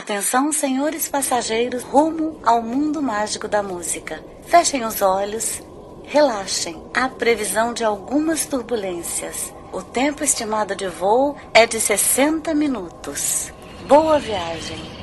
Atenção, senhores passageiros, rumo ao mundo mágico da música. Fechem os olhos, relaxem. Há previsão de algumas turbulências. O tempo estimado de voo é de 60 minutos. Boa viagem.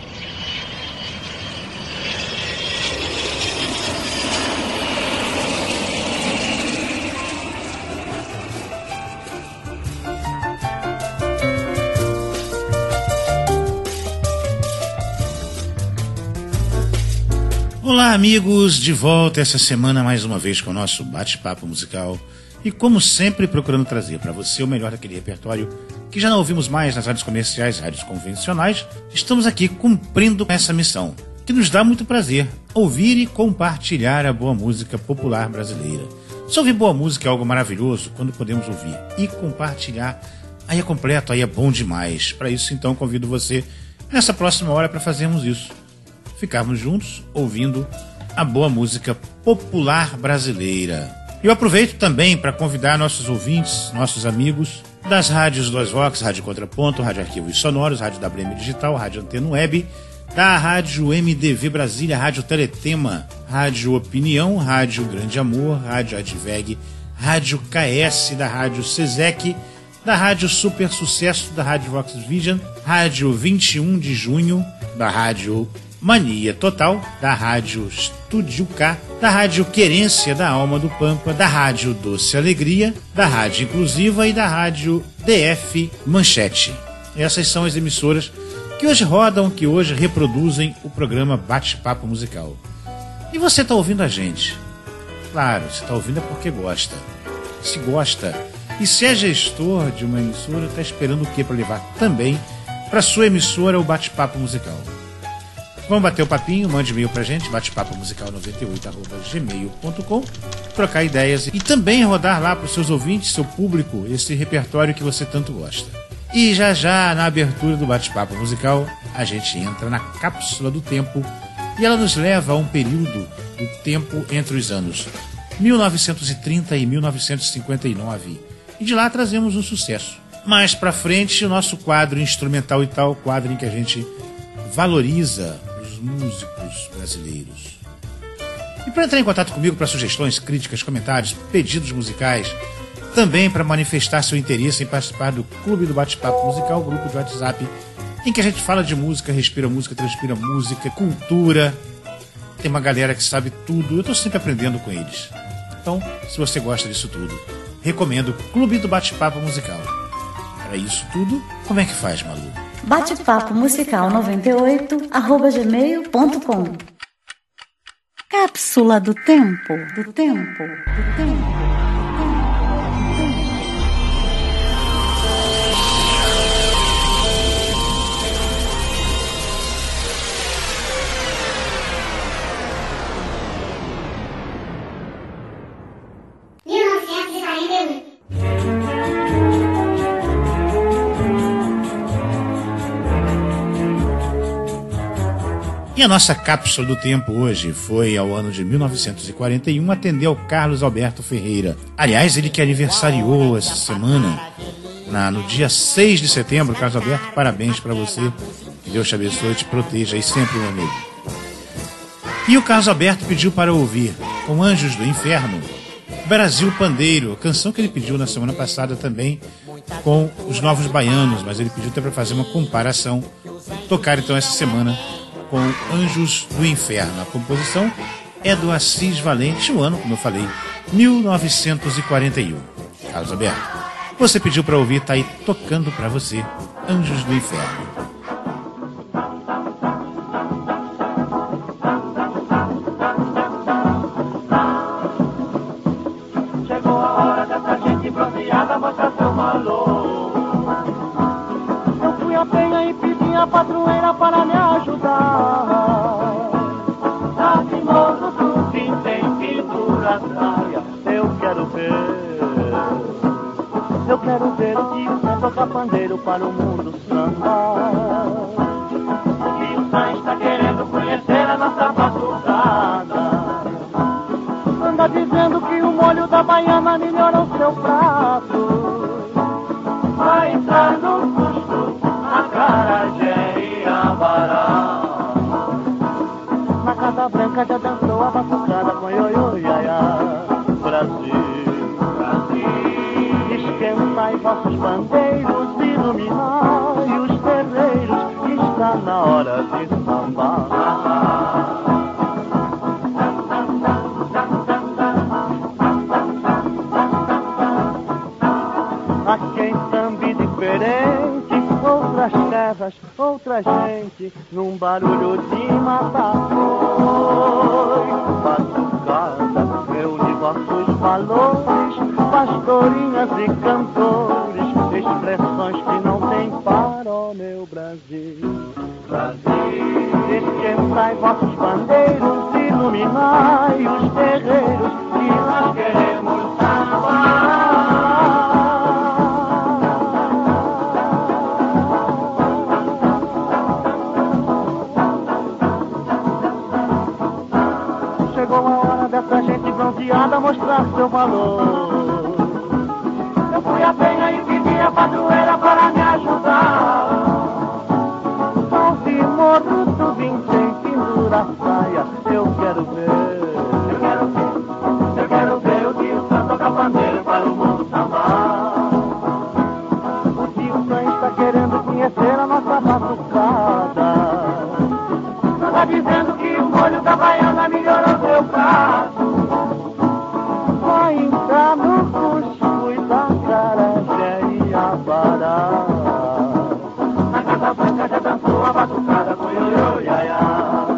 Olá, amigos, de volta essa semana mais uma vez com o nosso bate-papo musical e, como sempre, procurando trazer para você o melhor daquele repertório que já não ouvimos mais nas rádios comerciais, rádios convencionais. Estamos aqui cumprindo essa missão, que nos dá muito prazer, ouvir e compartilhar a boa música popular brasileira. Se ouvir boa música é algo maravilhoso, quando podemos ouvir e compartilhar, aí é completo, aí é bom demais. Para isso, então, convido você nessa próxima hora para fazermos isso. Ficarmos juntos ouvindo a boa música popular brasileira. Eu aproveito também para convidar nossos ouvintes, nossos amigos das rádios Dois Vox, Rádio Contraponto, Rádio Arquivos Sonoros, Rádio WM Digital, Rádio Antena Web, da Rádio MDV Brasília, Rádio Teletema, Rádio Opinião, Rádio Grande Amor, Rádio Adveg, Rádio KS, da Rádio Sesec, da Rádio Super Sucesso, da Rádio Vox Vision, Rádio 21 de Junho, da Rádio Mania Total, da Rádio Estúdio K, da Rádio Querência da Alma do Pampa, da Rádio Doce Alegria, da Rádio Inclusiva e da Rádio DF Manchete. Essas são as emissoras que hoje rodam, que hoje reproduzem o programa Bate-Papo Musical. E você está ouvindo a gente? Claro, você está ouvindo é porque gosta. Se gosta e se é gestor de uma emissora, está esperando o que para levar também para sua emissora o Bate-Papo Musical? Vamos bater o papinho, mande e-mail pra gente, batepapomusical98@gmail.com, trocar ideias e também rodar lá pros seus ouvintes, seu público, esse repertório que você tanto gosta. E já, na abertura do Bate-Papo Musical, a gente entra na cápsula do tempo e ela nos leva a um período do tempo entre os anos 1930 e 1959. E de lá trazemos um sucesso. Mais pra frente, o nosso quadro instrumental e tal, quadro em que a gente valoriza músicos brasileiros. E para entrar em contato comigo para sugestões, críticas, comentários, pedidos musicais, também para manifestar seu interesse em participar do Clube do Bate-Papo Musical, grupo de WhatsApp, em que a gente fala de música, respira música, transpira música, cultura. Tem uma galera que sabe tudo, eu estou sempre aprendendo com eles. Então, se você gosta disso tudo, recomendo o Clube do Bate-Papo Musical. Para isso tudo, como é que faz, Malu? Bate-papo musical 98@gmail.com. Cápsula do tempo. E a nossa cápsula do tempo hoje foi ao ano de 1941 atender ao Carlos Alberto Ferreira. Aliás, ele que aniversariou essa semana, no dia 6 de setembro. Carlos Alberto, parabéns para você. Que Deus te abençoe e te proteja aí sempre, meu amigo. E o Carlos Alberto pediu para ouvir, com Anjos do Inferno, Brasil Pandeiro, a canção que ele pediu na semana passada também com os Novos Baianos, mas ele pediu até para fazer uma comparação. Tocar então essa semana com Anjos do Inferno. A composição é do Assis Valente, o ano, como eu falei, 1941. Carlos Alberto, você pediu para ouvir, tá aí tocando para você, Anjos do Inferno. Chegou a hora dessa gente bronzeada mostrar seu valor. Eu fui a penha e pedi a padroeira para me ajudar. Tá teimoso, tu que tem pintura saia. Eu quero ver o tio Sam tocar pandeiro para o mundo sambar. O tio Sam está querendo conhecer a nossa batucada. Anda dizendo que o molho da baiana melhora o seu prato. Vai entrar no custo, acarajé e abará. já dançou a batucada com ioiô, iaiá. Brasil, Brasil, esquentai vossos bandeiros, iluminai os terreiros, está na hora de sambar. Há quem sambe diferente, outras terras, outra gente, num barulho de matar foi. Batucada reúne vossos valores, pastorinhas e cantores, expressões que não tem para o meu Brasil. Brasil, esquentai vossos bandeiros, iluminai os terreiros, que nós queremos sambar. Chegou a hora dessa gente bronzeada mostrar seu valor. Eu fui a penha e pedi a padroeira para me ajudar. Salve morro do vintém, pendura a saia, eu quero ver. Eu quero ver o tio Sam tocar pandeiro para o mundo sambar. O tio Sam está querendo conhecer a nossa batucada. Tá dizendo que o molho da baiana melhorou seu prato. Vai entrar no cuscuz da carajé e abará. Na Casa Branca já dançou a batucada com ioiô, iaiá.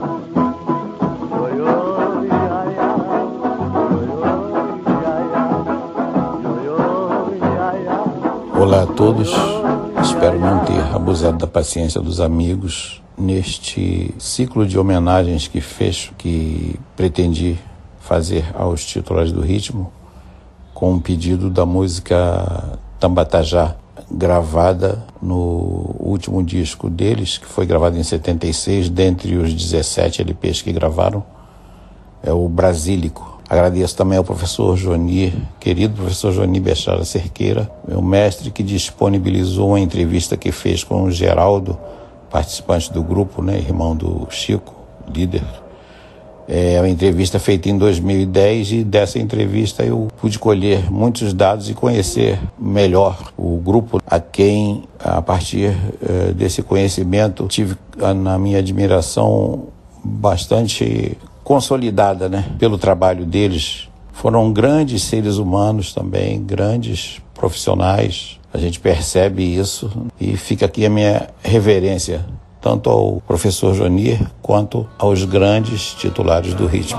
Ioiô, iaiá. Ioiô, iaiá. Ioiô, iaiá. Olá a todos, espero não ter abusado da paciência dos amigos neste ciclo de homenagens que pretendi fazer aos titulares do ritmo, com um pedido da música Tambatajá, gravada no último disco deles, que foi gravado em 76, dentre os 17 LPs que gravaram, é o Brasílico. Agradeço também ao professor Johnny, querido professor Johnny Bechara Cerqueira, meu mestre, que disponibilizou uma entrevista que fez com o Geraldo, participante do grupo, né, irmão do Chico, líder. É uma entrevista feita em 2010 e dessa entrevista eu pude colher muitos dados e conhecer melhor o grupo, a quem, a partir desse conhecimento, tive na minha admiração bastante consolidada, né, pelo trabalho deles. Foram grandes seres humanos também, grandes profissionais. A gente percebe isso e fica aqui a minha reverência, tanto ao professor Johnny quanto aos grandes titulares do ritmo.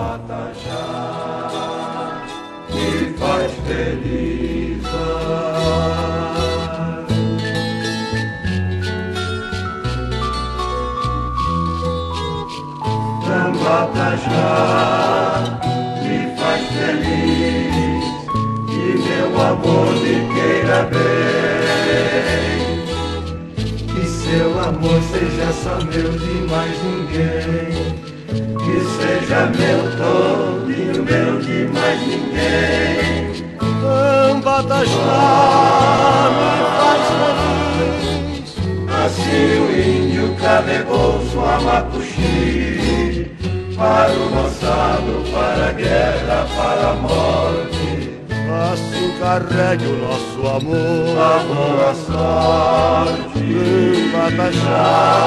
Me faz feliz. Tambatajá me faz feliz e meu amor me queira bem. Que seu amor seja só meu de mais ninguém. Que seja meu todinho, meu de mais ninguém. Tambatajá me faz feliz. Assim o índio carregou sua macuxi para o roçado, para a guerra, para a morte. Assim carregue o nosso amor, A boa sorte. Tambatajá,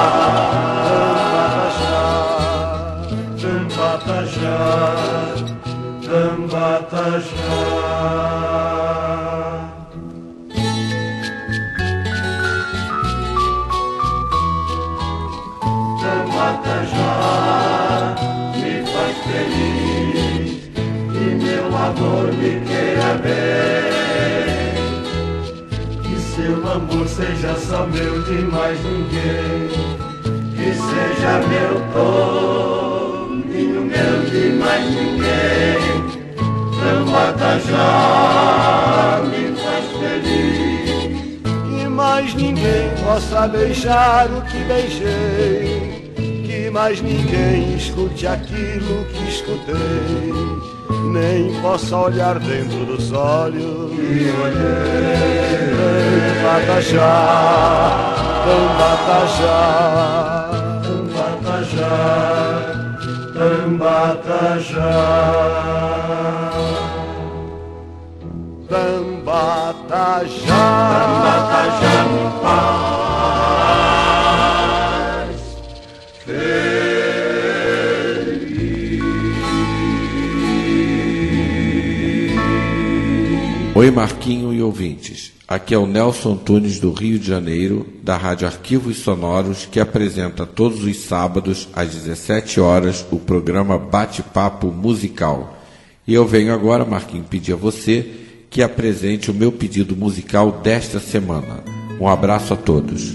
Tambatajá, Tambatajá. Tambatajá me faz feliz e meu amor me queira bem. Que seu amor seja só meu de mais ninguém. Que seja meu todinho, meu de mais ninguém. Tambatajá me faz feliz que mais ninguém possa beijar o que beijei. Que mais ninguém escute aquilo que escutei, nem possa olhar dentro dos olhos e olhei. Tambatajá, Tambatajá, Tambatajá, Tambatajá, Tambatajá me faz feliz. Oi, Marquinho e ouvintes. Aqui é o Nelson Antunes do Rio de Janeiro, da Rádio Arquivos Sonoros, que apresenta todos os sábados, às 17 horas, o programa Bate-Papo Musical. E eu venho agora, Marquinho, pedir a você que apresente o meu pedido musical desta semana. Um abraço a todos.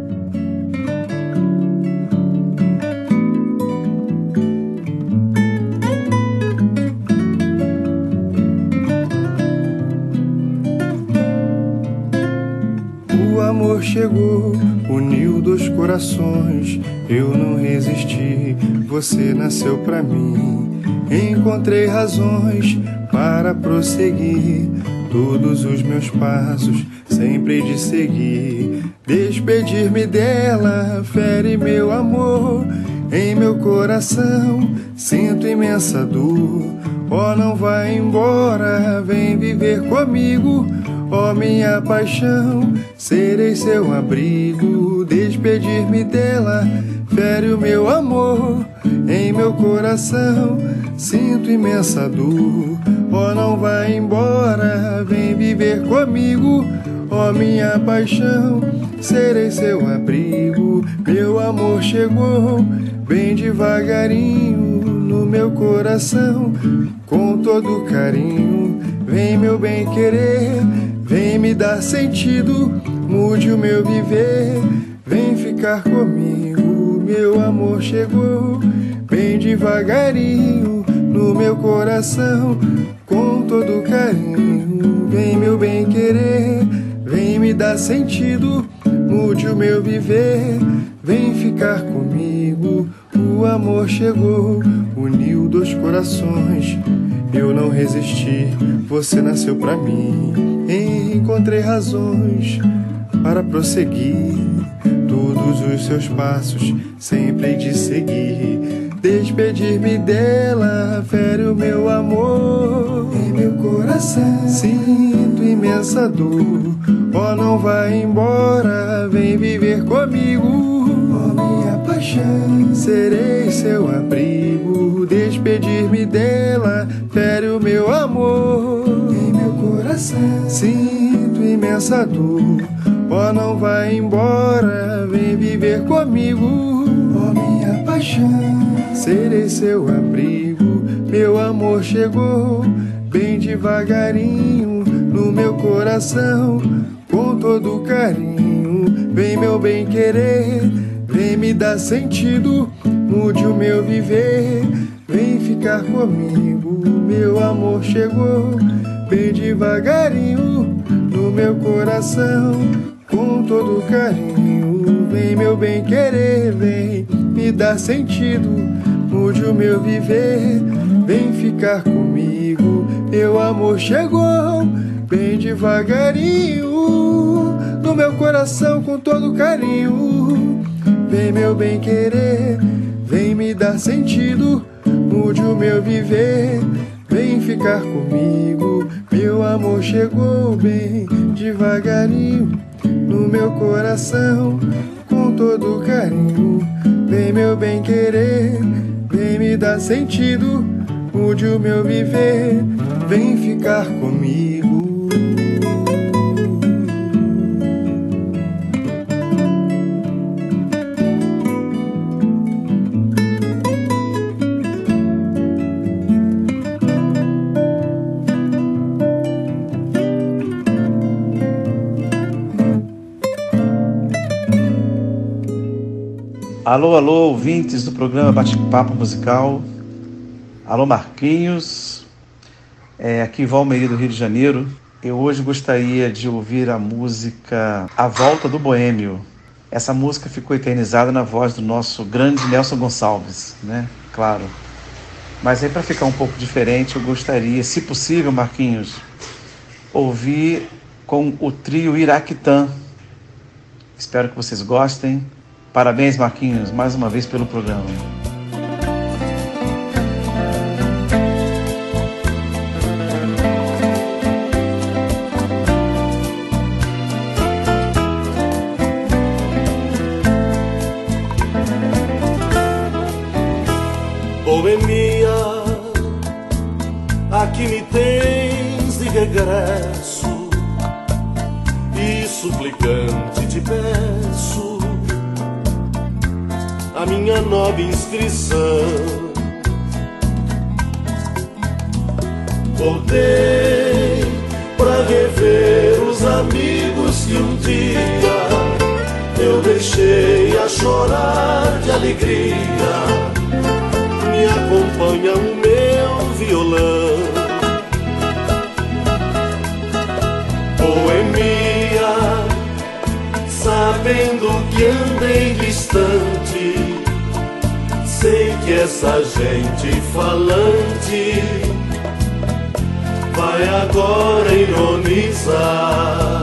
O amor chegou, uniu dois corações, eu não resisti, você nasceu pra mim. Encontrei razões para prosseguir, todos os meus passos sempre de seguir. Despedir-me dela fere meu amor, em meu coração sinto imensa dor. Oh, não vai embora, vem viver comigo. Oh, minha paixão, serei seu abrigo. Despedir-me dela fere o meu amor, em meu coração sinto imensa dor. Oh, não vai embora, vem viver comigo. Oh, minha paixão, serei seu abrigo. Meu amor chegou, bem devagarinho, no meu coração, com todo carinho. Vem, meu bem querer, vem me dar sentido, mude o meu viver, vem ficar comigo. Meu amor chegou, bem devagarinho, no meu coração, com todo carinho. Vem, meu bem querer, vem me dar sentido, mude o meu viver, vem ficar comigo. O amor chegou, uniu dois corações, eu não resisti, você nasceu pra mim. Encontrei razões para prosseguir, todos os seus passos sempre de seguir. Despedir-me dela fere o meu amor, em meu coração sinto imensa dor. Oh, não vai embora, vem viver comigo. Oh, minha paixão, serei seu abrigo. Despedir-me dela fere o meu amor, em meu coração sinto imensa dor. Oh, não vai embora, vem viver comigo. Oh, minha paixão, serei seu abrigo. Meu amor chegou, bem devagarinho, no meu coração, com todo carinho. Vem, meu bem querer, vem me dar sentido, mude o meu viver, vem ficar comigo. Meu amor chegou, bem devagarinho, no meu coração, com todo carinho. Vem, meu bem querer, vem me dar sentido, mude o meu viver, vem ficar comigo. Meu amor chegou, bem devagarinho, no meu coração, com todo carinho. Vem, meu bem querer, vem me dar sentido, mude o meu viver, vem ficar comigo. Meu amor chegou, bem devagarinho, no meu coração, com todo carinho. Vem, meu bem querer, vem me dar sentido, mude o meu viver, vem ficar comigo. Alô, alô, ouvintes do programa Bate-Papo Musical. Alô, Marquinhos. Aqui Valmeri do Rio de Janeiro. Eu hoje gostaria de ouvir a música A Volta do Boêmio. Essa música ficou eternizada na voz do nosso grande Nelson Gonçalves, né? Claro. Mas aí, para ficar um pouco diferente, eu gostaria, se possível, Marquinhos, ouvir com o trio Iraquitã. Espero que vocês gostem. Parabéns, Marquinhos, mais uma vez pelo programa. que me tens de regresso, e suplicante te peço a minha nova inscrição. Voltei pra rever os amigos que um dia eu deixei a chorar de alegria. Me acompanha o meu violão, poemia, sabendo que andei distante. Sei que essa gente falante vai agora ironizar.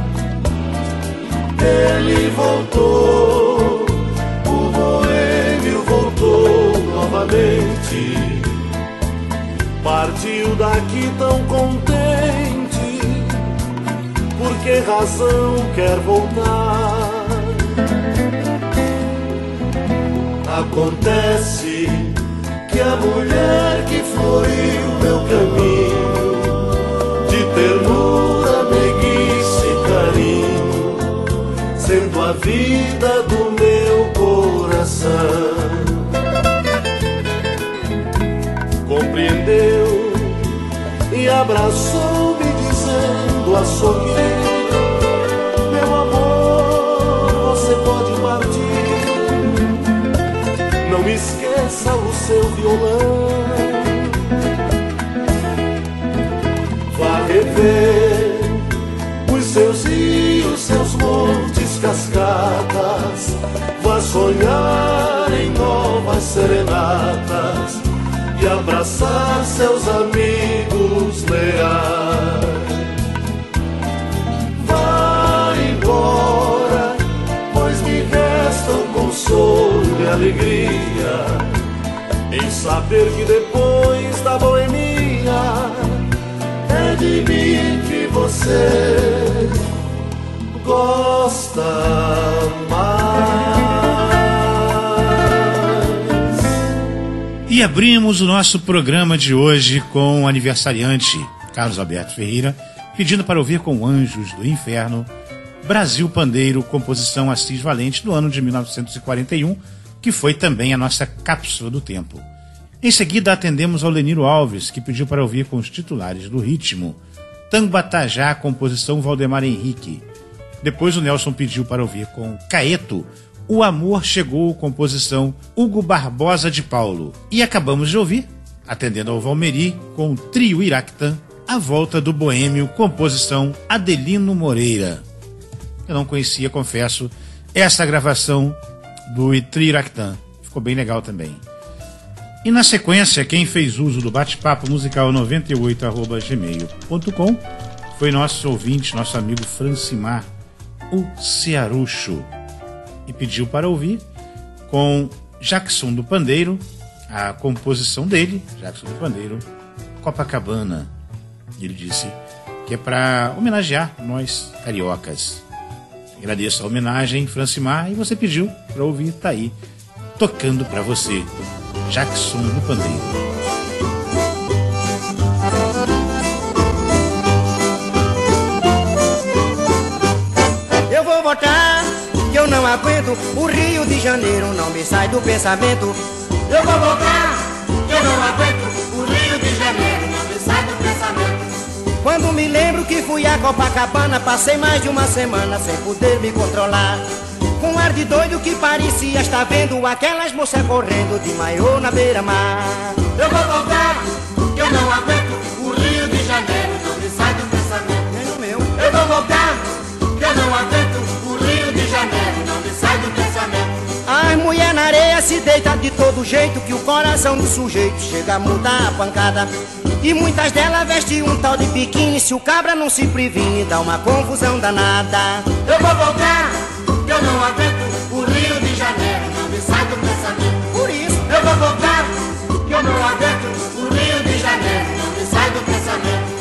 Ele voltou, o boêmio voltou novamente. Partiu daqui tão contente, por que razão quer voltar? Acontece que a mulher que floriu meu caminho, de ternura, meiguice e carinho, sendo a vida do meu coração, compreendeu e abraçou-me dizendo a sorrir: meu amor, você pode partir, não me esqueça o seu violão. Vá rever os seus rios, seus montes, cascatas. Vá sonhar em novas serenatas e abraçar seus amigos leais. Vá embora, pois me resta o consolo e alegria em saber que depois da boemia é de mim que você gosta mais. E abrimos o nosso programa de hoje com o aniversariante Carlos Alberto Ferreira, pedindo para ouvir com Anjos do Inferno, Brasil Pandeiro, composição Assis Valente, do ano de 1941, que foi também a nossa cápsula do tempo. Em seguida, atendemos ao Leniro Alves, que pediu para ouvir com os titulares do ritmo, Tambatajá, composição Valdemar Henrique. Depois o Nelson pediu para ouvir com Caeto, O Amor Chegou, composição Hugo Barbosa de Paulo. E acabamos de ouvir, atendendo ao Valmeri, com o Trio Iractã, A Volta do Boêmio, composição Adelino Moreira. Eu não conhecia, confesso, essa gravação do Trio Iractã. Ficou bem legal também. E na sequência, quem fez uso do bate-papo musical 98@gmail.com foi nosso ouvinte, nosso amigo Francimar, o Cearucho, e pediu para ouvir com Jackson do Pandeiro, a composição dele, Jackson do Pandeiro, Copacabana. Ele disse que é para homenagear nós cariocas. Agradeço a homenagem, Francimar, e você pediu para ouvir, tá aí, tocando para você, Jackson do Pandeiro. Eu vou voltar, que eu não aguento, o Rio de Janeiro não me sai do pensamento. Eu vou voltar, que eu não aguento, o Rio de Janeiro não me sai do pensamento. Quando me lembro que fui a Copacabana, passei mais de uma semana sem poder me controlar, com ar de doido que parecia estar vendo aquelas moças correndo de maiô na beira-mar. Eu vou voltar, que eu não aguento, o Rio de Janeiro não me sai do pensamento. Nem no meu. Eu vou voltar, que eu não aguento, o Rio de Janeiro não me sai do pensamento. As mulher na areia se deita de todo jeito, que o coração do sujeito chega a mudar a pancada. E muitas delas vestem um tal de biquíni, se o cabra não se previne, dá uma confusão danada. Eu vou voltar, que eu não aguento, o Rio de Janeiro não me sai do pensamento. Por isso, eu vou voltar, que eu não aguento, o Rio de Janeiro não me sai do pensamento.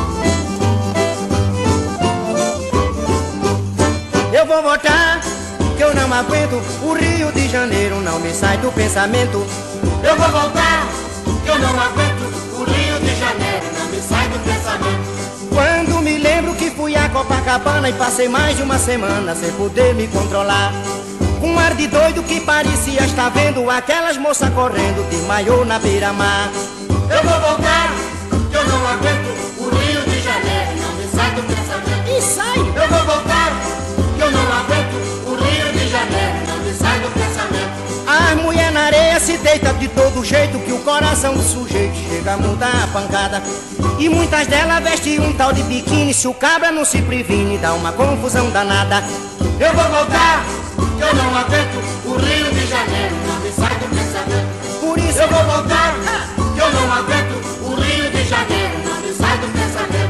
Eu vou voltar, que eu não aguento. O Rio de Janeiro não me sai do pensamento. Eu vou voltar, que eu não aguento. O Rio de Janeiro não me sai do pensamento. Quando me lembro que fui a Copacabana e passei mais de uma semana sem poder me controlar, um ar de doido que parecia estar vendo aquelas moças correndo de maiô na beira-mar. Eu vou voltar, que eu não aguento. O Rio de Janeiro não me sai do pensamento. E sai! Eu vou voltar, que eu não aguento. O Rio de Janeiro não me sai do pensamento. A mulher na areia se deita de todo jeito que o coração do sujeito chega a mudar a pancada. E muitas delas vestem um tal de biquíni. Se o cabra não se previne, dá uma confusão danada. Eu vou voltar, que eu não aguento. O Rio de Janeiro não me sai do pensamento. Por isso eu vou voltar, que eu não aguento. O Rio de Janeiro não me sai do pensamento.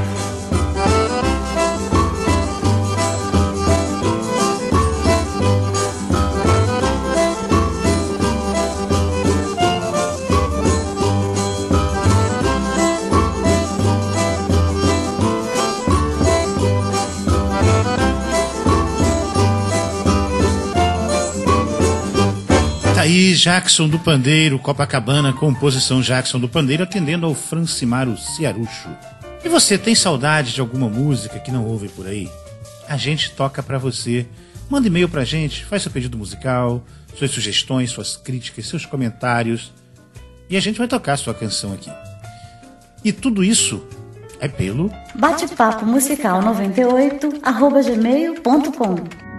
Aí, Jackson do Pandeiro, Copacabana, composição Jackson do Pandeiro, atendendo ao Francimaro Ciarucho. E você tem saudade de alguma música que não ouve por aí? A gente toca pra você. Manda e-mail pra gente, faz seu pedido musical, suas sugestões, suas críticas, seus comentários. E a gente vai tocar a sua canção aqui. E tudo isso é pelo Bate-papo musical 98@gmail.com.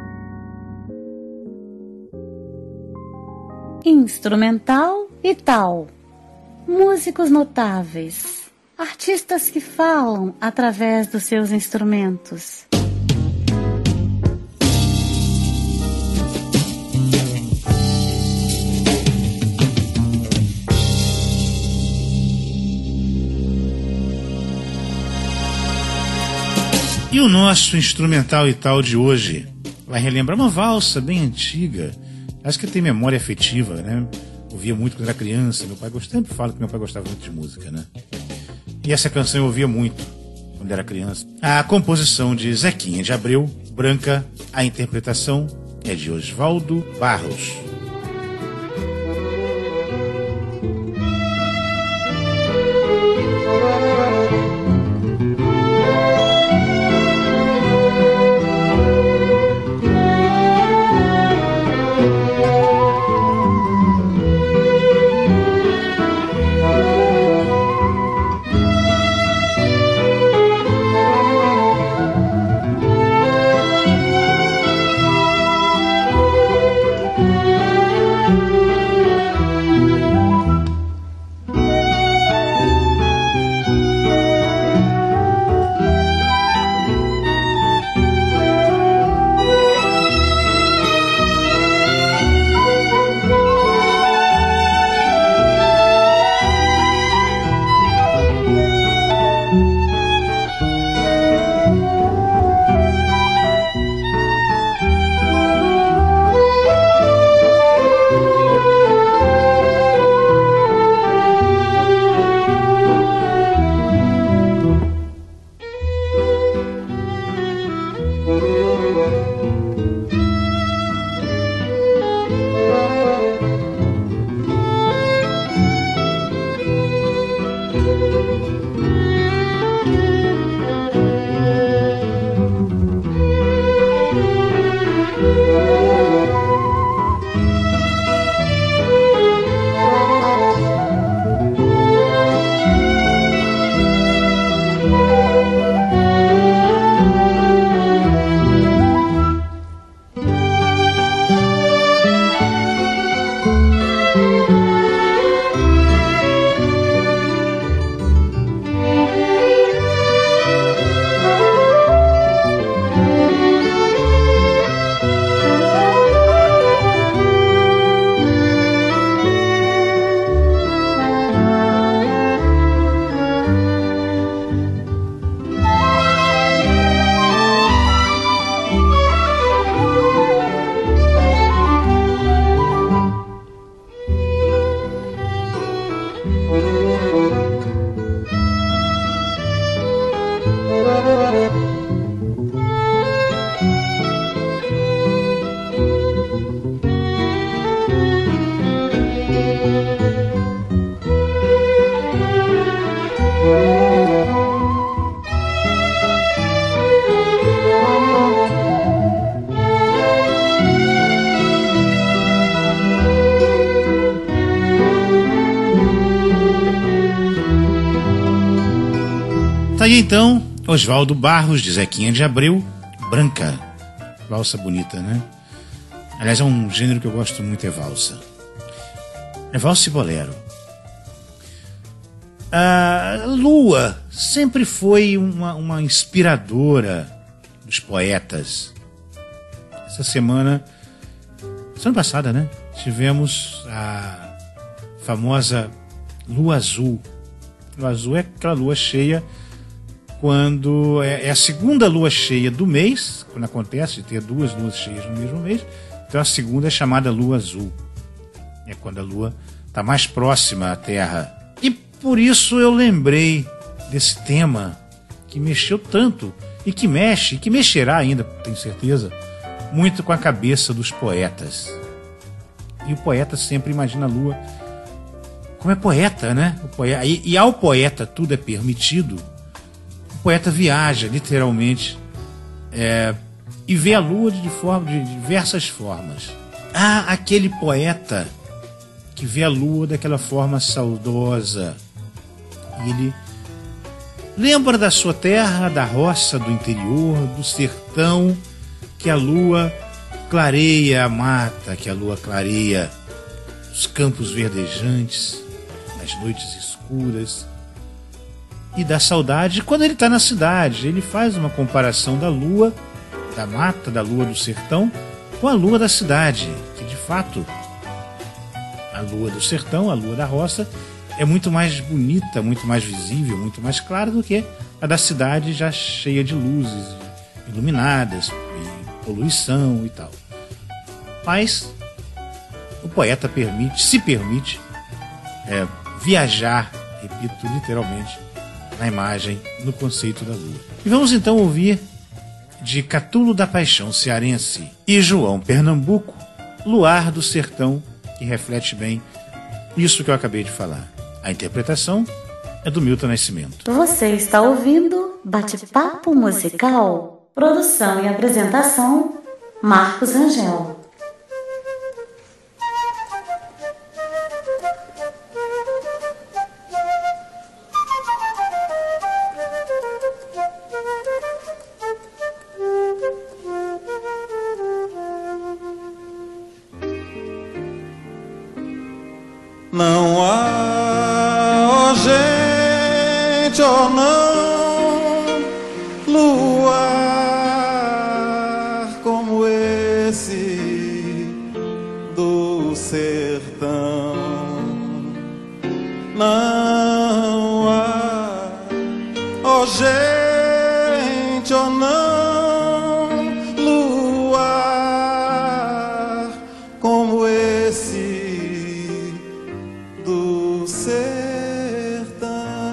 Instrumental e tal. Músicos notáveis. Artistas que falam através dos seus instrumentos. E o nosso instrumental e tal de hoje vai relembrar uma valsa bem antiga. Acho que tem memória afetiva, né? Ouvia muito quando era criança. Meu pai sempre fala que meu pai gostava muito de música, né? E essa canção eu ouvia muito quando era criança. A composição de Zequinha de Abreu, Branca. A interpretação é de Osvaldo Barros. aí então, Oswaldo Barros, de Zequinha de Abreu, Branca. Valsa bonita, né? Aliás, é um gênero que eu gosto muito, é valsa. É valsa e bolero. A Lua sempre foi uma inspiradora dos poetas. Semana passada, né? Tivemos a famosa Lua Azul. Lua Azul é aquela lua cheia quando é a segunda lua cheia do mês, quando acontece de ter duas luas cheias no mesmo mês. Então a segunda é chamada Lua Azul. É quando a lua está mais próxima à Terra. E por isso eu lembrei desse tema que mexeu tanto e que mexe, e que mexerá ainda, tenho certeza, muito com a cabeça dos poetas. E o poeta sempre imagina a lua como é poeta, né? E ao poeta tudo é permitido. O poeta viaja, literalmente, e vê a lua de diversas formas. Há aquele poeta que vê a lua daquela forma saudosa. E ele lembra da sua terra, da roça, do interior, do sertão, que a lua clareia a mata, que a lua clareia os campos verdejantes, nas noites escuras. E da saudade quando ele está na cidade. Ele faz uma comparação da lua, da mata, da lua do sertão, com a lua da cidade, que de fato a lua do sertão, a lua da roça, é muito mais bonita, muito mais visível, muito mais clara do que a da cidade, já cheia de luzes iluminadas, poluição e tal. Mas o poeta se permite viajar, repito, literalmente, na imagem, no conceito da lua. E vamos então ouvir de Catulo da Paixão cearense e João Pernambuco, Luar do Sertão, que reflete bem isso que eu acabei de falar. A interpretação é do Milton Nascimento. Você está ouvindo Bate-Papo Musical, produção e apresentação Marcos Rangel. Não há, ó gente, ó não, luar como esse do sertão. Não há, ó gente, ó não, luar como esse do sertão.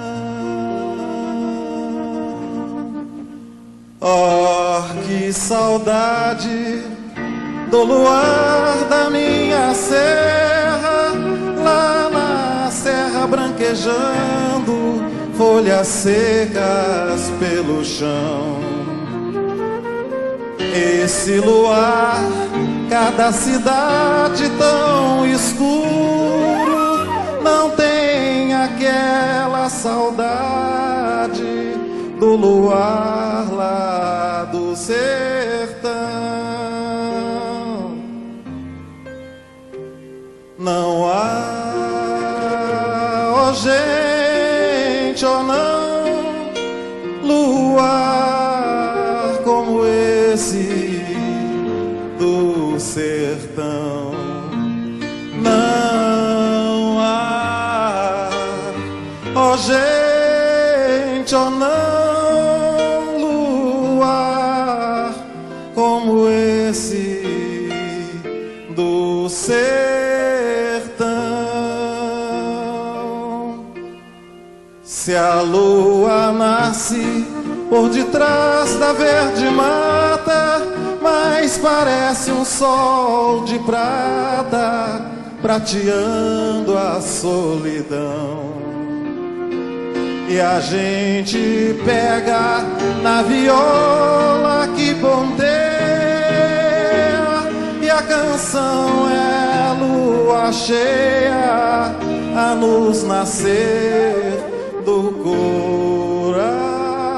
Oh, que saudade do luar da minha serra, lá na serra branquejando, folhas secas pelo chão. Esse luar, cada cidade tão escuro, não tem aquela saudade do luar lá do sertão. Não há, ó gente, ó não, luar como esse do sertão. Não há, ó gente, ó não, luar como esse do sertão. Se a lua nasce por detrás da verde mata, mas parece um sol de prata, prateando a solidão. E a gente pega na viola que ponteia, e a canção é lua cheia a nos nascer do coração.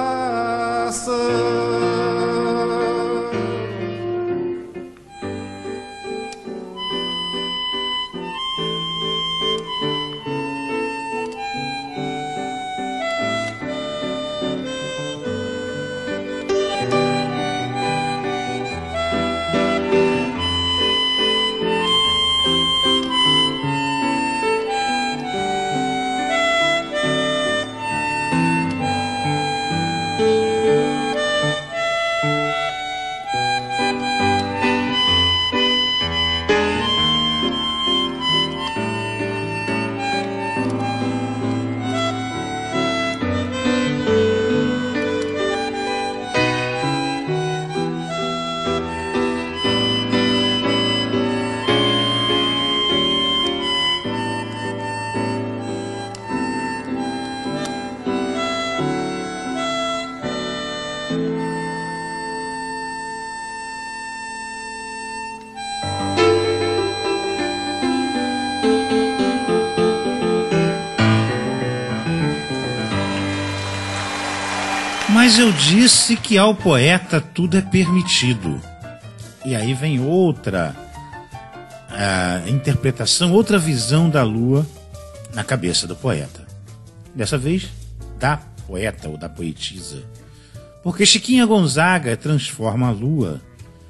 Mas eu disse que ao poeta tudo é permitido. E aí vem outra interpretação, outra visão da lua na cabeça do poeta. Dessa vez, da poeta ou da poetisa. Porque Chiquinha Gonzaga transforma a lua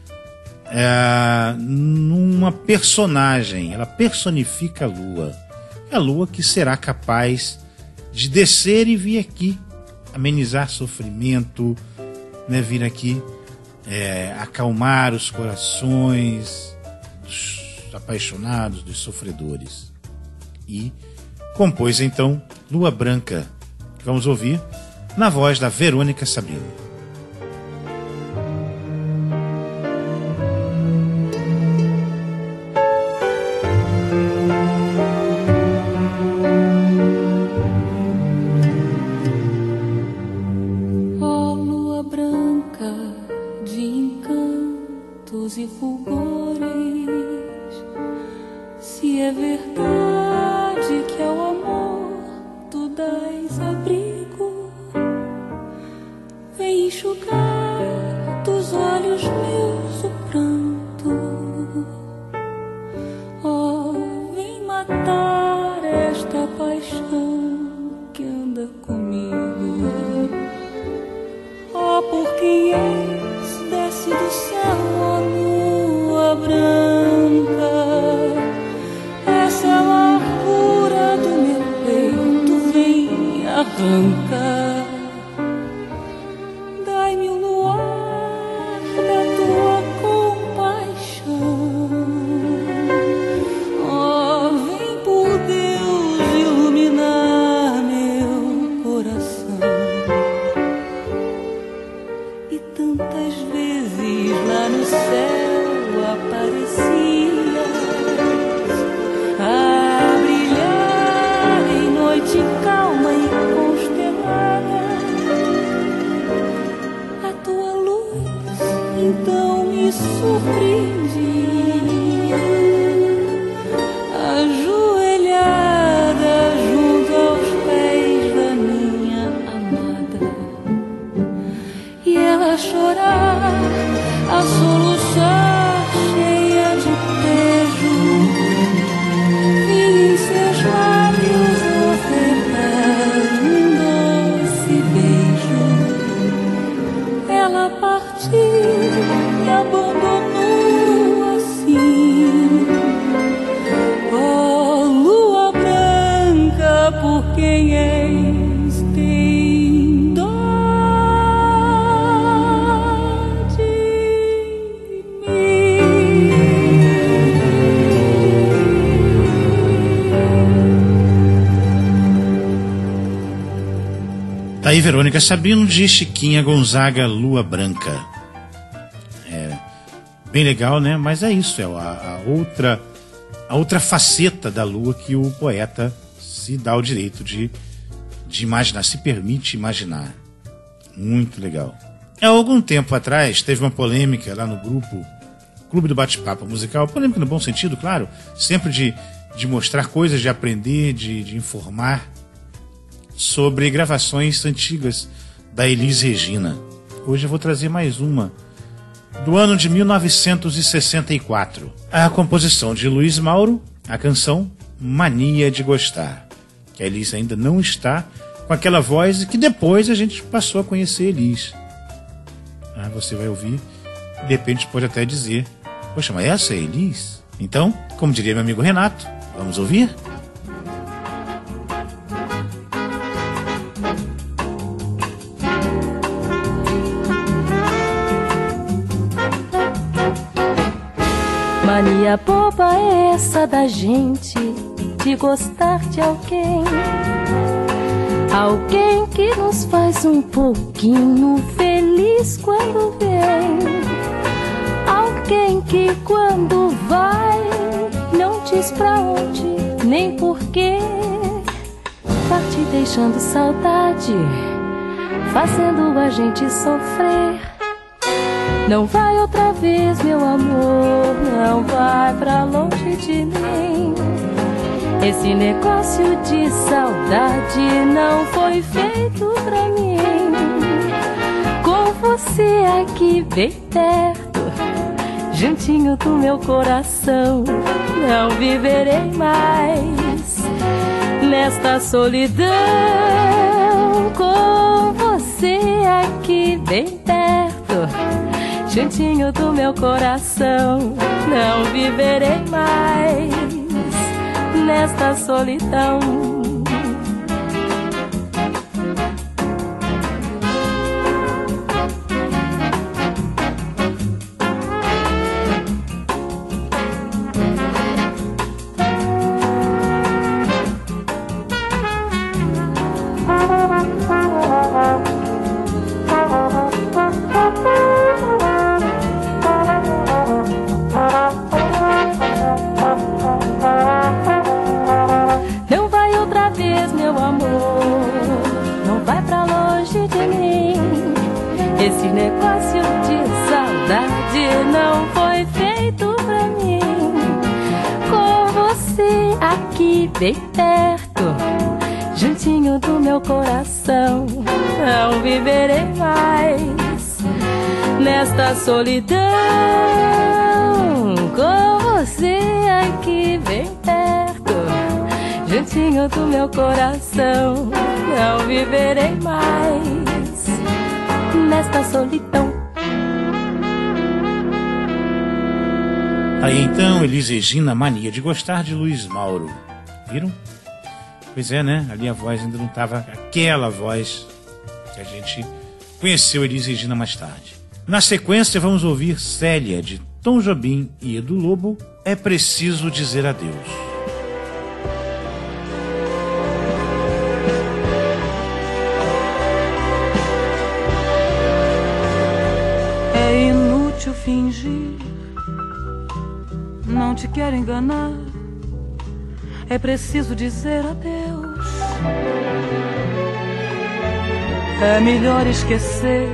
numa personagem. Ela personifica a lua. É a lua que será capaz de descer e vir aqui amenizar sofrimento, né? Vir aqui acalmar os corações dos apaixonados, dos sofredores. E compôs então Lua Branca, que vamos ouvir na voz da Verônica Sabrino. Aí Verônica Sabrino de Chiquinha Gonzaga, Lua Branca. Bem legal, né? Mas é isso, a outra faceta da lua que o poeta se dá o direito de imaginar, se permite imaginar. Muito legal. Há algum tempo atrás teve uma polêmica lá no grupo Clube do Bate-Papo Musical, polêmica no bom sentido, claro, sempre de mostrar coisas, de aprender, de informar sobre gravações antigas da Elis Regina. Hoje eu vou trazer mais uma, do ano de 1964. A composição de Luiz Mauro, a canção Mania de Gostar, que a Elis ainda não está com aquela voz que depois a gente passou a conhecer Elis. Você vai ouvir e de repente pode até dizer: poxa, mas essa é Elis? Então, como diria meu amigo Renato, vamos ouvir? Mania boba é essa da gente de gostar de alguém. Alguém que nos faz um pouquinho feliz quando vem. Alguém que quando vai não diz pra onde nem porquê. Parte deixando saudade, fazendo a gente sofrer. Não vai outra vez, meu amor, não vai pra longe de mim. Esse negócio de saudade não foi feito pra mim. você aqui bem perto, juntinho do meu coração, não viverei mais nesta solidão. Com você aqui bem perto, juntinho do meu coração, não viverei mais nesta solidão. Esse negócio de saudade não foi feito pra mim. Com você aqui bem perto, juntinho do meu coração, não viverei mais nesta solidão. Com você aqui bem perto, juntinho do meu coração, não viverei mais nesta solidão. Aí então, Elis Regina, Mania de Gostar, de Luiz Mauro. Viram? Pois é, né? Ali a voz ainda não estava aquela voz que a gente conheceu Elis Regina mais tarde. Na sequência, vamos ouvir Célia, de Tom Jobim e Edu Lobo, É Preciso Dizer Adeus. É inútil fingir, não te quero enganar. É preciso dizer adeus. É melhor esquecer.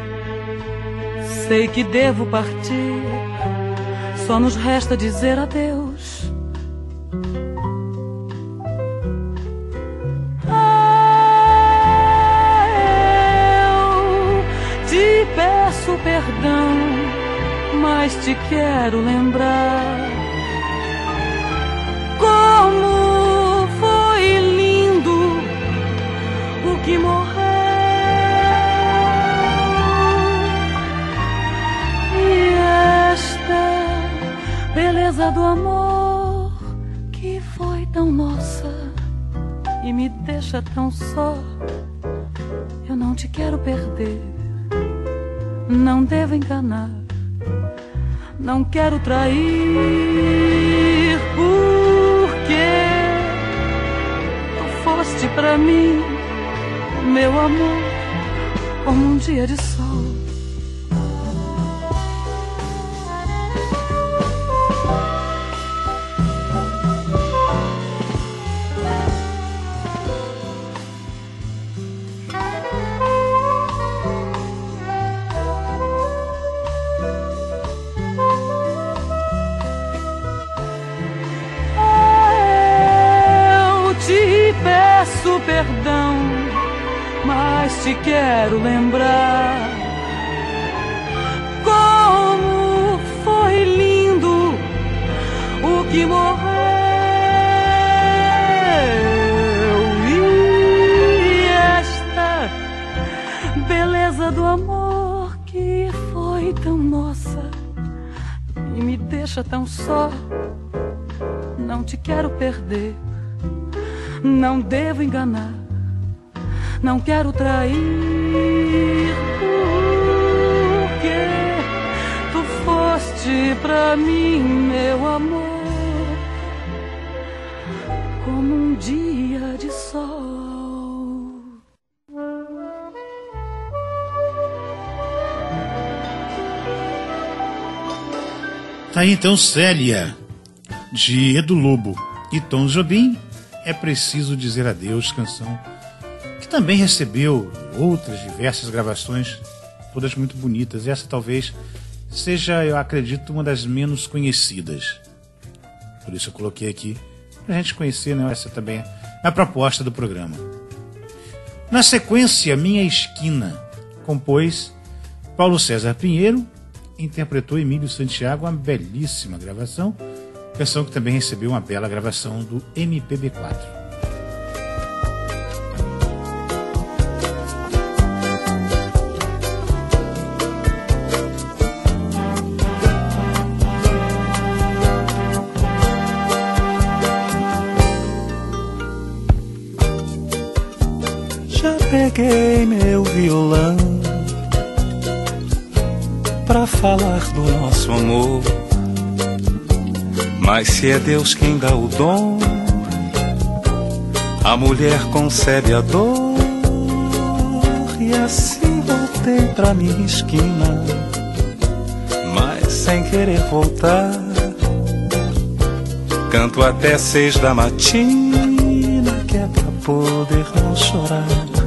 Sei que devo partir. Só nos resta dizer adeus. Eu te peço perdão, mas te quero lembrar como foi lindo o que morreu. E esta beleza do amor que foi tão nossa e me deixa tão só. Eu não te quero perder, não devo enganar, não quero trair, porque tu foste pra mim, meu amor, como um dia de sol. Peço perdão, mas te quero lembrar como foi lindo o que morreu. E esta beleza do amor que foi tão nossa e me deixa tão só. Não te quero perder, não devo enganar, não quero trair, porque tu foste pra mim, meu amor, como um dia de sol. Tá aí então Célia, de Edu Lobo e Tom Jobim, É Preciso Dizer Adeus, canção que também recebeu outras diversas gravações, todas muito bonitas. E essa talvez seja, eu acredito, uma das menos conhecidas. Por isso eu coloquei aqui, pra gente conhecer, né? Essa também é a proposta do programa. Na sequência, Minha Esquina, compôs Paulo César Pinheiro interpretou Emílio Santiago, uma belíssima gravação, canção que também recebeu uma bela gravação do MPB4. Já peguei meu violão pra falar do nosso amor, mas se é Deus quem dá o dom, a mulher concebe a dor. E assim voltei pra minha esquina, mas sem querer voltar, canto até 6 da matina, que é pra poder não chorar.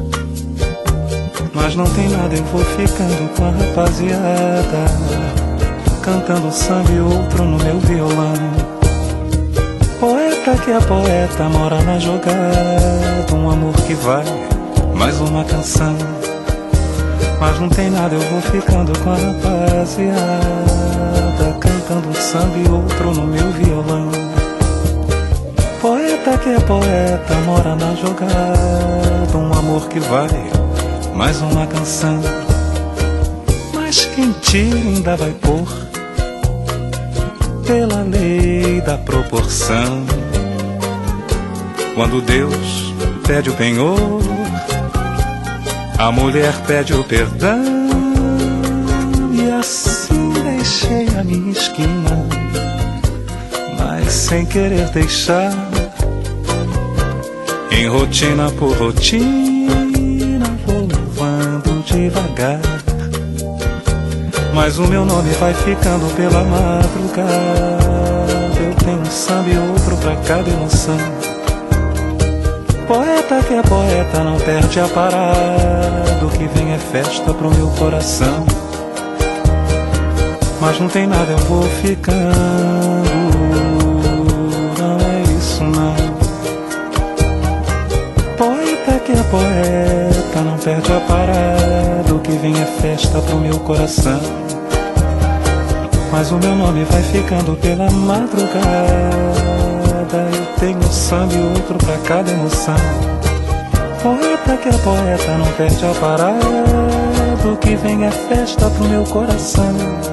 Mas não tem nada, eu vou ficando com a rapaziada, cantando samba e outro no meu violão. Poeta que é poeta, mora na jogada, um amor que vai, mais uma canção. Mas não tem nada, eu vou ficando com a rapaziada, cantando samba e outro no meu violão. Poeta que é poeta, mora na jogada, um amor que vai, mais uma canção. Mas quem tira ainda vai pôr, pela lei da proporção. Quando Deus pede o penhor, a mulher pede o perdão. E assim deixei a minha esquina, mas sem querer deixar, em rotina por rotina devagar. Mas o meu nome vai ficando pela madrugada, eu tenho um samba e outro pra cada emoção. Poeta que é poeta não perde a parada, o que vem é festa pro meu coração. Mas não tem nada, eu vou ficando, não é isso não. Poeta que é poeta não perde a parada, o que vem é festa pro meu coração. Mas o meu nome vai ficando pela madrugada, eu tenho um samba e outro pra cada emoção. Poeta que é poeta não perde a parada, o que vem é festa pro meu coração.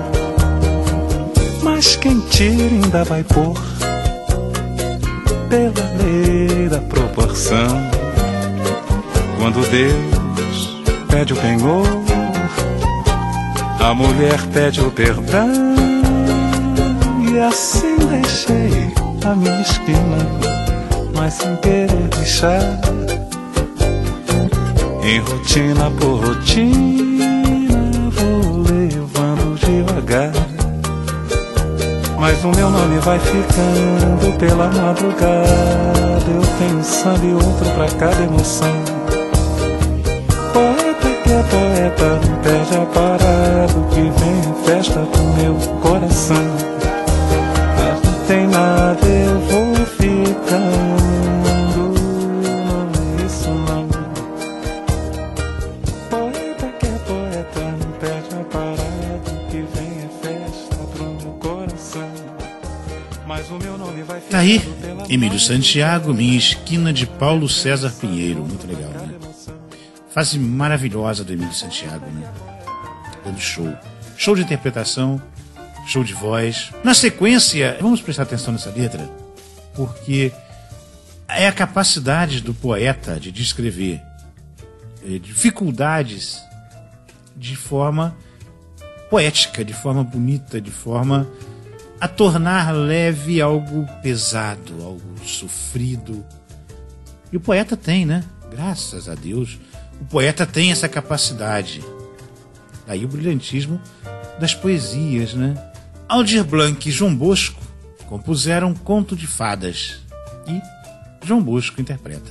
Mas quem tira ainda vai pôr, pela lei da proporção. Quando Deus pede o penhor, a mulher pede o perdão. E assim deixei a minha esquina, mas sem querer deixar, em rotina por rotina vou levando devagar. Mas o meu nome vai ficando pela madrugada, eu tenho um samba e outro pra cada emoção. Poeta que é poeta não perde a parada, o que vem é festa pro meu coração. Mas não tem nada, eu vou ficando, não é isso não. Poeta que é poeta não perde a parada, o que vem é festa pro meu coração. Mas o meu nome vai ficando. Tá aí, Emílio Santiago, Minha Esquina, de Paulo César Pinheiro. Muito legal, né? Fase maravilhosa do Emílio Santiago, né? Dando show. Show de interpretação, show de voz. Na sequência, vamos prestar atenção nessa letra, porque é a capacidade do poeta de descrever dificuldades de forma poética, de forma bonita, de forma a tornar leve algo pesado, algo sofrido. E o poeta tem, né? Graças a Deus, o poeta tem essa capacidade. Daí o brilhantismo das poesias, né? Aldir Blanc e João Bosco compuseram Conto de Fadas e João Bosco interpreta.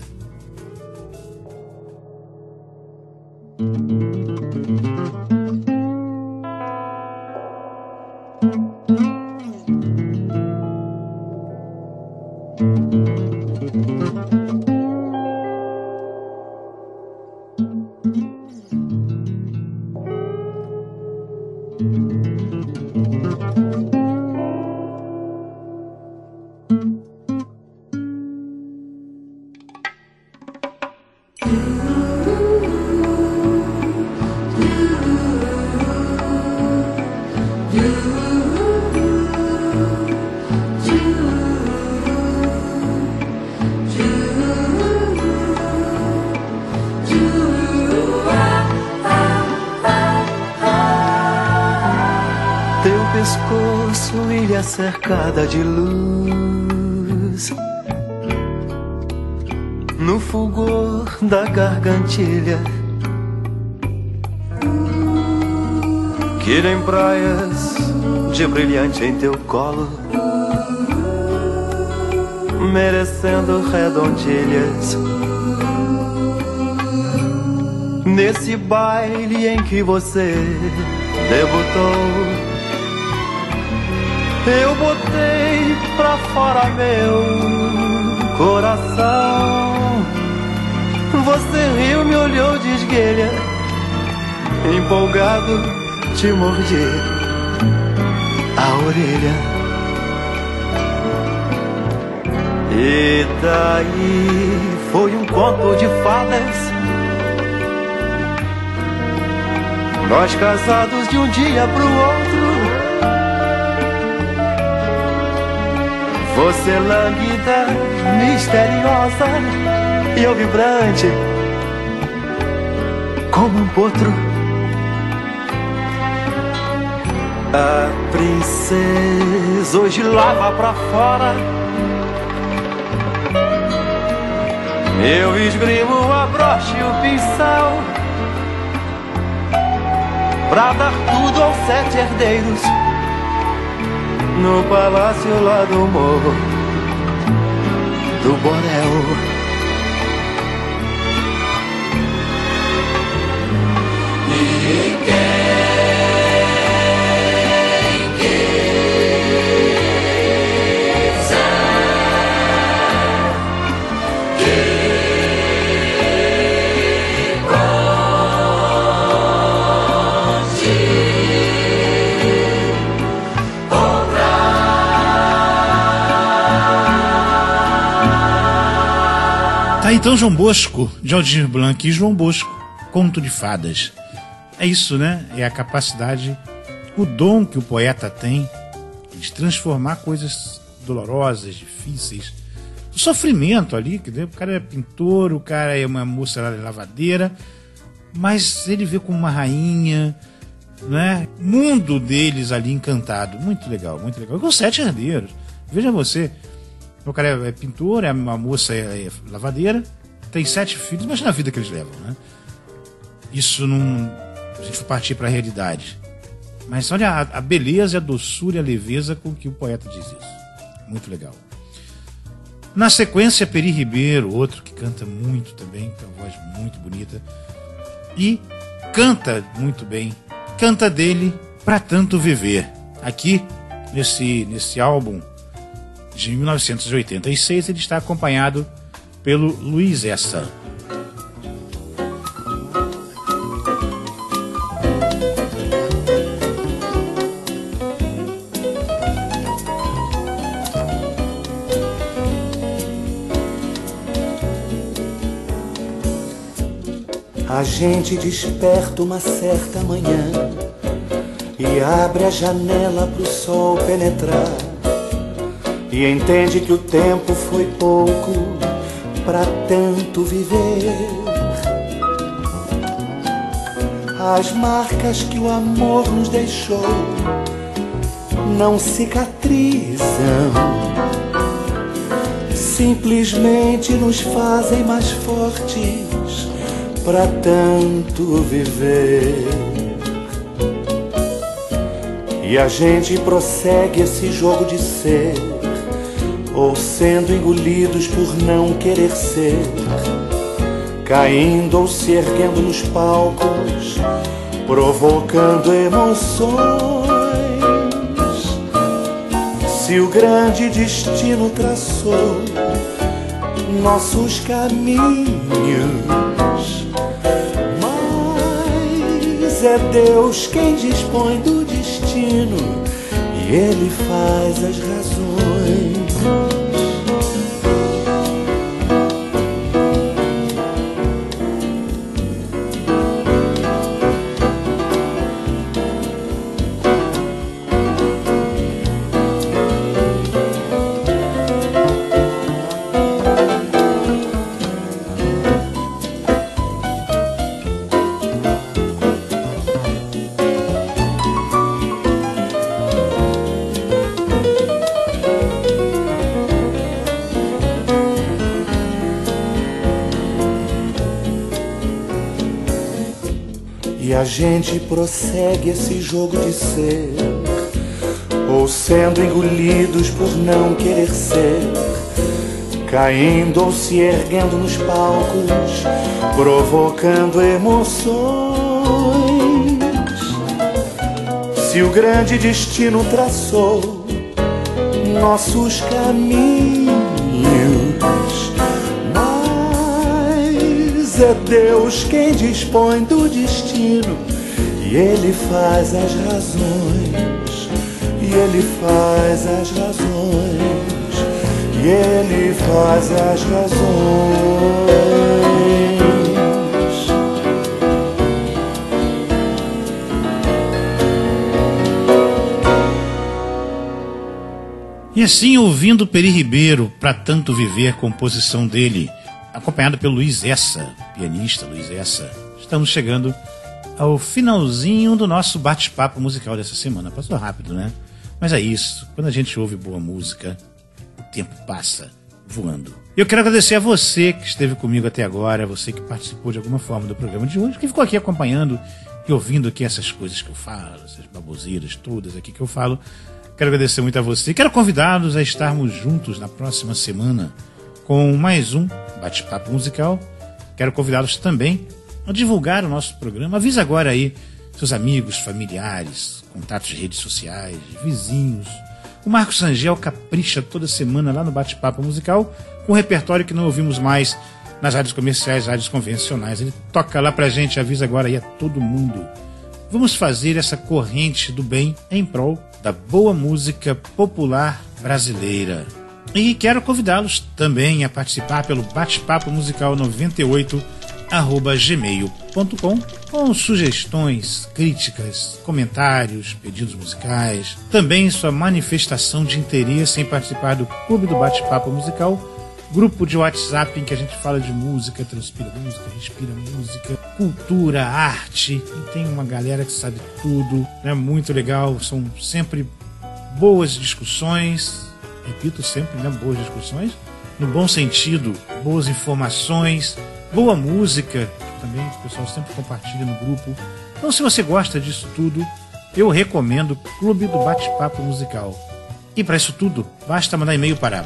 Pescoço, ilha cercada de luz, no fulgor da gargantilha, que nem praias de brilhante em teu colo, merecendo redondilhas. Nesse baile em que você debutou, eu botei pra fora meu coração. Você riu, me olhou de esguelha, empolgado te mordi a orelha. E daí foi um conto de fadas, nós casados de um dia pro outro. Você lânguida, misteriosa, e eu vibrante como um potro. A princesa hoje lava pra fora, eu esgrimo a brocha e o pincel, pra dar tudo aos 7 herdeiros no palácio lá do morro do Borel. E quem quiser que Tá então João Bosco, de Aldir Blanc e João Bosco, Conto de Fadas. É isso, né? É a capacidade, o dom que o poeta tem de transformar coisas dolorosas, difíceis, o sofrimento ali, que o cara é pintor, o cara é uma moça lavadeira, mas ele vê como uma rainha, né? Mundo deles ali encantado, muito legal, muito legal. Com 7 herdeiros, veja você, o cara é pintor, a moça é lavadeira, tem 7 filhos, imagina a vida que eles levam, né? Isso não, a gente for partir para a realidade, mas olha a beleza, a doçura e a leveza com que o poeta diz isso, muito legal. Na sequência, Peri Ribeiro, outro que canta muito também, tem uma voz muito bonita e canta muito bem. Canta dele Pra Tanto Viver. Aqui, nesse álbum de 1986, ele está acompanhado pelo Luiz Essa. A gente desperta uma certa manhã e abre a janela pro sol penetrar e entende que o tempo foi pouco pra tanto viver. As marcas que o amor nos deixou não cicatrizam, simplesmente nos fazem mais fortes pra tanto viver. E a gente prossegue esse jogo de ser, ou sendo engolidos por não querer ser, caindo ou se erguendo nos palcos, provocando emoções. Se o grande destino traçou nossos caminhos, é Deus quem dispõe do destino e Ele faz as razões. E a gente prossegue esse jogo de ser, ou sendo engolidos por não querer ser, caindo ou se erguendo nos palcos, provocando emoções. Se o grande destino traçou nossos caminhos, mas é Deus quem dispõe do destino, e Ele faz as razões, e Ele faz as razões, e Ele faz as razões. E assim, ouvindo Peri Ribeiro, Pra Tanto Viver, composição dele, acompanhado pelo Luiz Essa, pianista Luiz Essa, estamos chegando ao finalzinho do nosso bate-papo musical dessa semana. Passou rápido, né? Mas é isso, quando a gente ouve boa música, o tempo passa voando. Eu quero agradecer a você que esteve comigo até agora, você que participou de alguma forma do programa de hoje, que ficou aqui acompanhando e ouvindo aqui essas coisas que eu falo, essas baboseiras todas aqui que eu falo. Quero agradecer muito a você. Quero convidá-los a estarmos juntos na próxima semana com mais um bate-papo musical. Quero convidá-los também a divulgar o nosso programa. Avisa agora aí seus amigos, familiares, contatos de redes sociais, vizinhos. O Marcos Angel capricha toda semana lá no bate-papo musical com um repertório que não ouvimos mais nas rádios comerciais, rádios convencionais. Ele toca lá pra gente, avisa agora aí a todo mundo. Vamos fazer essa corrente do bem em prol da boa música popular brasileira. E quero convidá-los também a participar pelo bate-papo musical 98@gmail.com com sugestões, críticas, comentários, pedidos musicais, também sua manifestação de interesse em participar do Clube do Bate-Papo Musical, grupo de WhatsApp em que a gente fala de música, transpira música, respira música, cultura, arte, e tem uma galera que sabe tudo, é muito legal, são sempre boas discussões, repito sempre, né, boas discussões, no bom sentido, boas informações, boa música, também o pessoal sempre compartilha no grupo. Então, se você gosta disso tudo, eu recomendo o Clube do Bate-Papo Musical. E para isso tudo, basta mandar e-mail para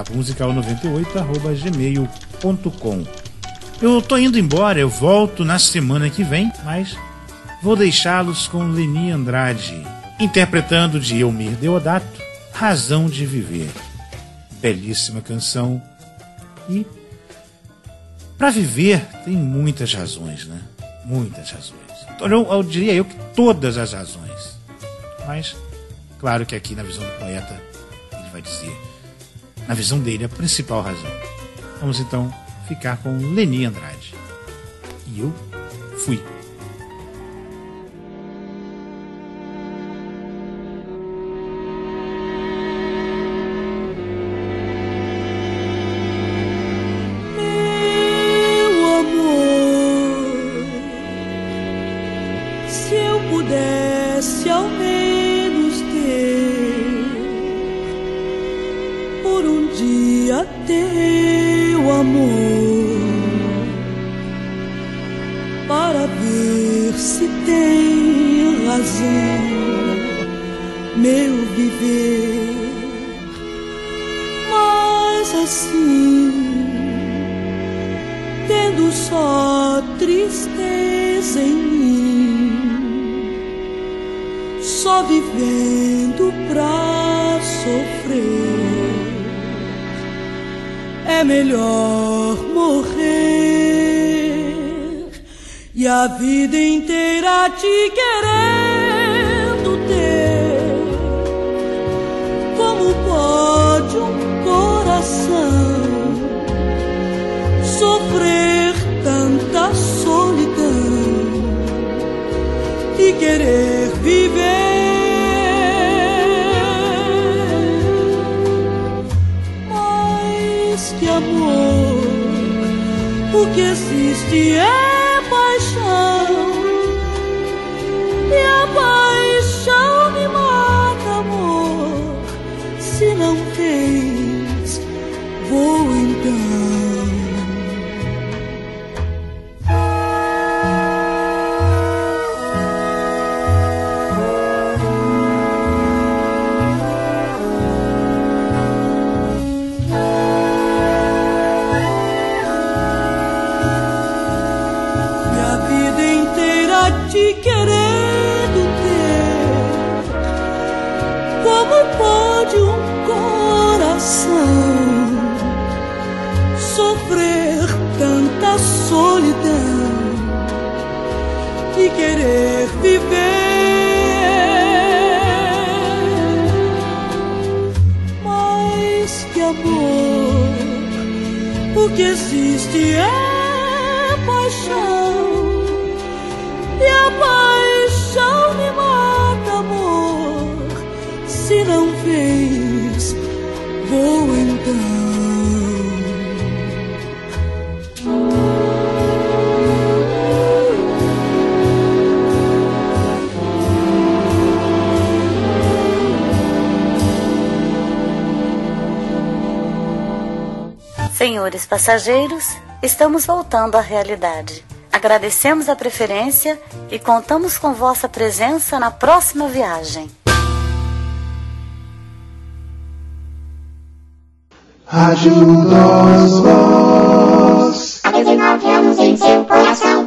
batepapomusical98@gmail.com. Eu tô indo embora, eu volto na semana que vem, mas vou deixá-los com Leni Andrade, interpretando de Elmir Deodato, Razão de Viver. Belíssima canção. E para viver tem muitas razões, né? Muitas razões. Eu diria eu que todas as razões. Mas claro que aqui na visão do poeta ele vai dizer, na visão dele, a principal razão. Vamos então ficar com Leni Andrade. E eu fui. Meu amor, se eu pudesse ao menos por um dia teu amor, para ver se tem razão meu viver, mas assim, tendo só tristeza em mim, só vivendo pra sofrer, é melhor morrer. E a vida inteira te querendo ter, como pode um coração sofrer tanta solidão e querer viver? Que amor, o que existe é paixão, e a paixão me mata, amor. Se não tens, vou então. te querendo ter. Como pode um coração sofrer tanta solidão e querer viver? Mais que amor, o que existe é paixão, e a paixão me mata, amor. Se não vês, vou então. Senhores passageiros, estamos voltando à realidade. Agradecemos a preferência e contamos com vossa presença na próxima viagem. Rádio Nós Voz. Há 19 anos em seu coração.